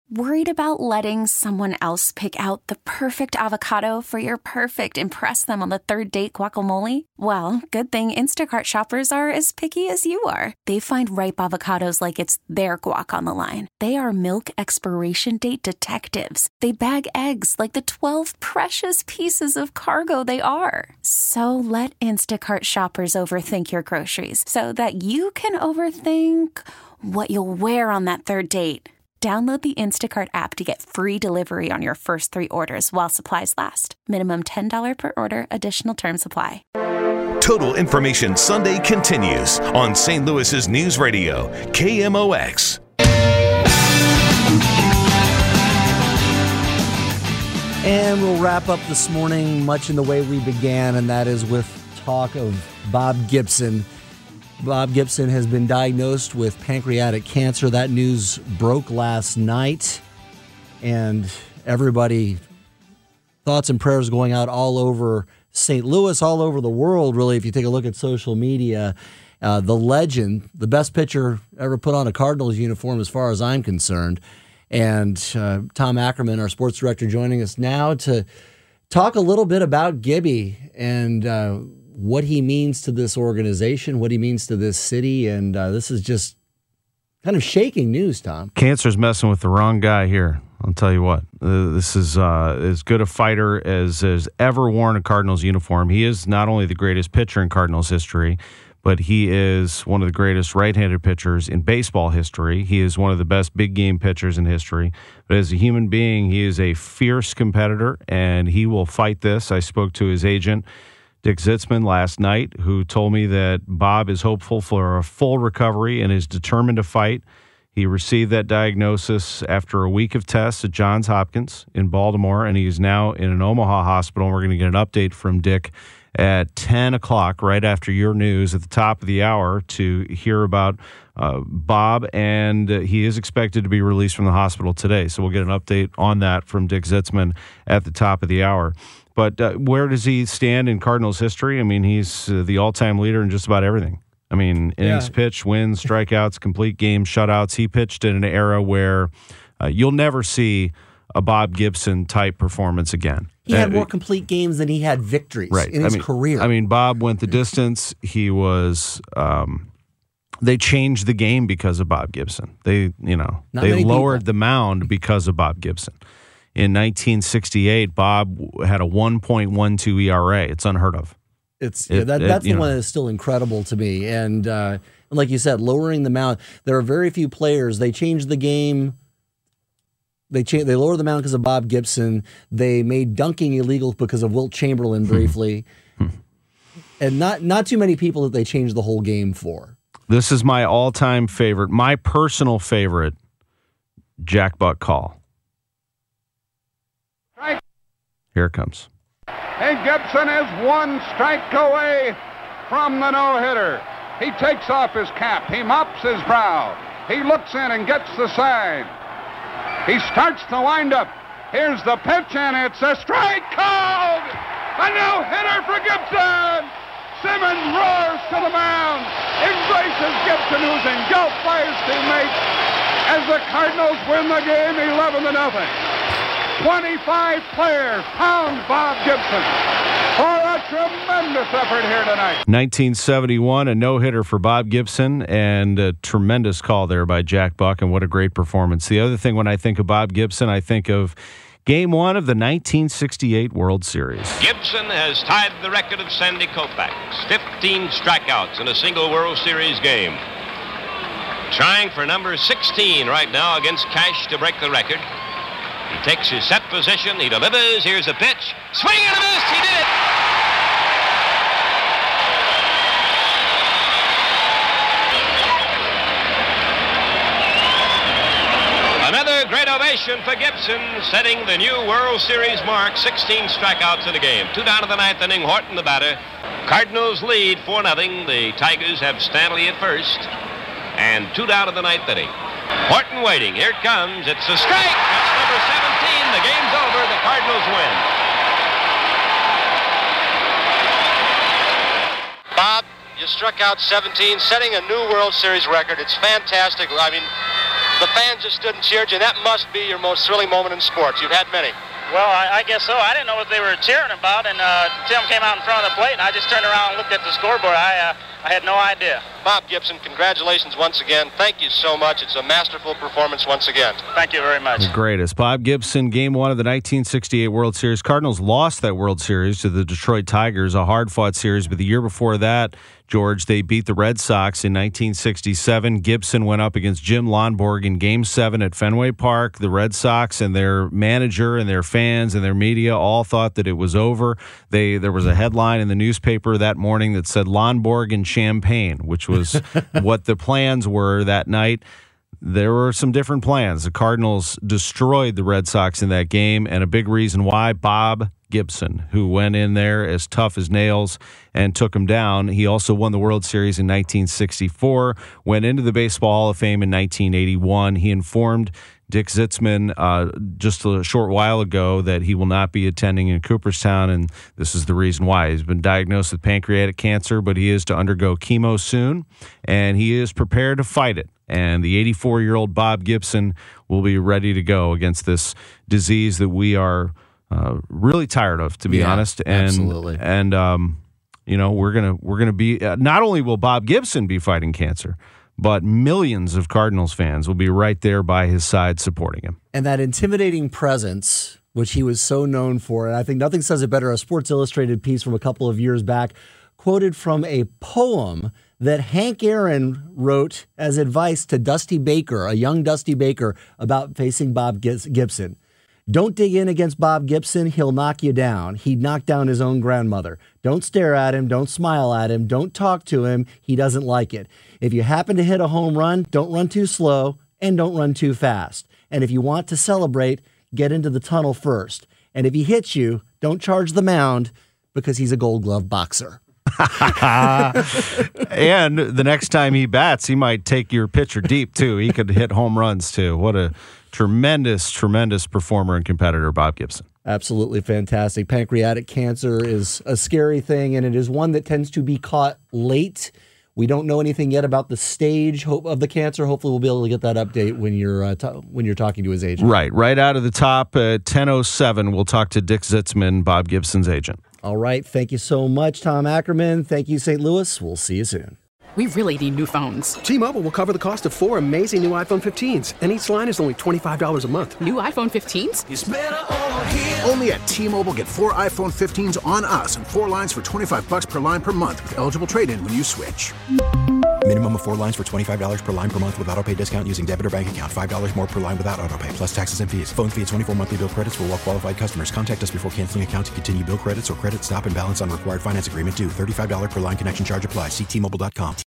Worried about letting someone else pick out the perfect avocado for your perfect impress them on the third date guacamole? Well, good thing Instacart shoppers are as picky as you are. They find ripe avocados like it's their guac on the line. They are milk expiration date detectives. They bag eggs like the 12 precious pieces of cargo they are. So let Instacart shoppers overthink your groceries so that you can overthink what you'll wear on that third date. Download the Instacart app to get free delivery on your first 3 orders while supplies last. Minimum $10 per order. Additional terms apply. Total Information Sunday continues on St. Louis's News Radio, KMOX. And we'll wrap up this morning much in the way we began, and that is with talk of Bob Gibson. Bob Gibson has been diagnosed with pancreatic cancer. That news broke last night, and everybody, thoughts and prayers going out all over St. Louis, all over the world, really, if you take a look at social media. The legend, the best pitcher ever put on a Cardinals uniform as far as I'm concerned, and Tom Ackerman, our sports director, joining us now to talk a little bit about Gibby and what he means to this organization, what he means to this city, and this is just kind of shaking news, Tom. Cancer's messing with the wrong guy here. I'll tell you what. This is as good a fighter as has ever worn a Cardinals uniform. He is not only the greatest pitcher in Cardinals history, but he is one of the greatest right-handed pitchers in baseball history. He is one of the best big-game pitchers in history. But as a human being, he is a fierce competitor, and he will fight this. I spoke to his agent, Dick Zitzman, last night, who told me that Bob is hopeful for a full recovery and is determined to fight. He received that diagnosis after a week of tests at Johns Hopkins in Baltimore, and he is now in an Omaha hospital. We're going to get an update from Dick at 10 o'clock, right after your news at the top of the hour, to hear about Bob, and he is expected to be released from the hospital today. So we'll get an update on that from Dick Zitzman at the top of the hour. But where does he stand in Cardinals history? I mean, he's the all-time leader in just about everything. I mean, innings pitched, wins, strikeouts, complete games, shutouts. He pitched in an era where you'll never see a Bob Gibson-type performance again. He had more complete games than he had victories in his career. I mean, Bob went the distance. He was they changed the game because of Bob Gibson. They lowered the mound because of Bob Gibson. In 1968, Bob had a 1.12 ERA. It's unheard of. That's the one that is still incredible to me. And like you said, lowering the mound. There are very few players. They changed the game. They lowered the mound because of Bob Gibson. They made dunking illegal because of Wilt Chamberlain briefly. And not too many people that they changed the whole game for. This is my all-time favorite, my personal favorite, Jack Buck call. Strike. Here it comes. And Gibson is one strike away from the no-hitter. He takes off his cap. He mops his brow. He looks in and gets the sign. He starts the windup. Here's the pitch, and it's a strike called. A no-hitter for Gibson. Simmons roars to the mound, embraces Gibson, who's engulfed by his teammates, as the Cardinals win the game 11-0. 25 players pound Bob Gibson for a tremendous effort here tonight. 1971, a no-hitter for Bob Gibson, and a tremendous call there by Jack Buck, and what a great performance. The other thing, when I think of Bob Gibson, I think of Game 1 of the 1968 World Series. Gibson has tied the record of Sandy Koufax, 15 strikeouts in a single World Series game. Trying for number 16 right now against Cash to break the record. He takes his set position. He delivers. Here's a pitch. Swing and a miss. He did it. Another great ovation for Gibson, setting the new World Series mark, 16 strikeouts in a game. 2 down in the ninth inning, Horton the batter. Cardinals lead 4-0. The Tigers have Stanley at first. And 2 down in the ninth inning. Horton waiting. Here it comes. It's a strike. That's number 17. The game's over. The Cardinals win. Bob, you struck out 17, setting a new World Series record. It's fantastic. I mean, The fans just stood and cheered you. That must be your most thrilling moment in sports. You've had many. Well, I guess so. I didn't know what they were cheering about, and Tim came out in front of the plate, and I just turned around and looked at the scoreboard. I had no idea. Bob Gibson, congratulations once again. Thank you so much. It's a masterful performance once again. Thank you very much. The greatest. Bob Gibson, Game 1 of the 1968 World Series. Cardinals lost that World Series to the Detroit Tigers, a hard-fought series, but the year before that, George, they beat the Red Sox in 1967. Gibson went up against Jim Lonborg in Game 7 at Fenway Park. The Red Sox and their manager and their fans and their media all thought that it was over. There was a headline in the newspaper that morning that said Lonborg and champagne, which was what the plans were that night. There were some different plans. The Cardinals destroyed the Red Sox in that game, and a big reason why, Bob Gibson, who went in there as tough as nails and took him down. He also won the World Series in 1964, went into the Baseball Hall of Fame in 1981. He informed Dick Zitzman just a short while ago that he will not be attending in Cooperstown, and this is the reason why. He's been diagnosed with pancreatic cancer, but he is to undergo chemo soon, and he is prepared to fight it. And the 84-year-old Bob Gibson will be ready to go against this disease that we are really tired of, to be honest. And, absolutely. And we're gonna be not only will Bob Gibson be fighting cancer, but millions of Cardinals fans will be right there by his side supporting him. And that intimidating presence, which he was so known for, and I think nothing says it better, a Sports Illustrated piece from a couple of years back, quoted from a poem that Hank Aaron wrote as advice to Dusty Baker, a young Dusty Baker, about facing Bob Gibson. Don't dig in against Bob Gibson. He'll knock you down. He'd knock down his own grandmother. Don't stare at him. Don't smile at him. Don't talk to him. He doesn't like it. If you happen to hit a home run, don't run too slow and don't run too fast. And if you want to celebrate, get into the tunnel first. And if he hits you, don't charge the mound because he's a Gold Glove boxer. And the next time he bats, he might take your pitcher deep, too. He could hit home runs, too. What a tremendous, tremendous performer and competitor, Bob Gibson. Absolutely fantastic. Pancreatic cancer is a scary thing, and it is one that tends to be caught late. We don't know anything yet about the stage of the cancer. Hopefully we'll be able to get that update when you're talking to his agent. Right out of the top at 10:07, we'll talk to Dick Zitzman, Bob Gibson's agent. All right. Thank you so much, Tom Ackerman. Thank you, St. Louis. We'll see you soon. We really need new phones. T-Mobile will cover the cost of 4 amazing new iPhone 15s, and each line is only $25 a month. New iPhone 15s? It's better over here. Only at T-Mobile, get 4 iPhone 15s on us and 4 lines for $25 per line per month with eligible trade-in when you switch. Minimum of 4 lines for $25 per line per month with autopay discount using debit or bank account. $5 more per line without autopay, plus taxes and fees. Phone fee at 24 monthly bill credits for well-qualified customers. Contact us before canceling account to continue bill credits or credit stop and balance on required finance agreement due. $35 per line connection charge applies. See T-Mobile.com.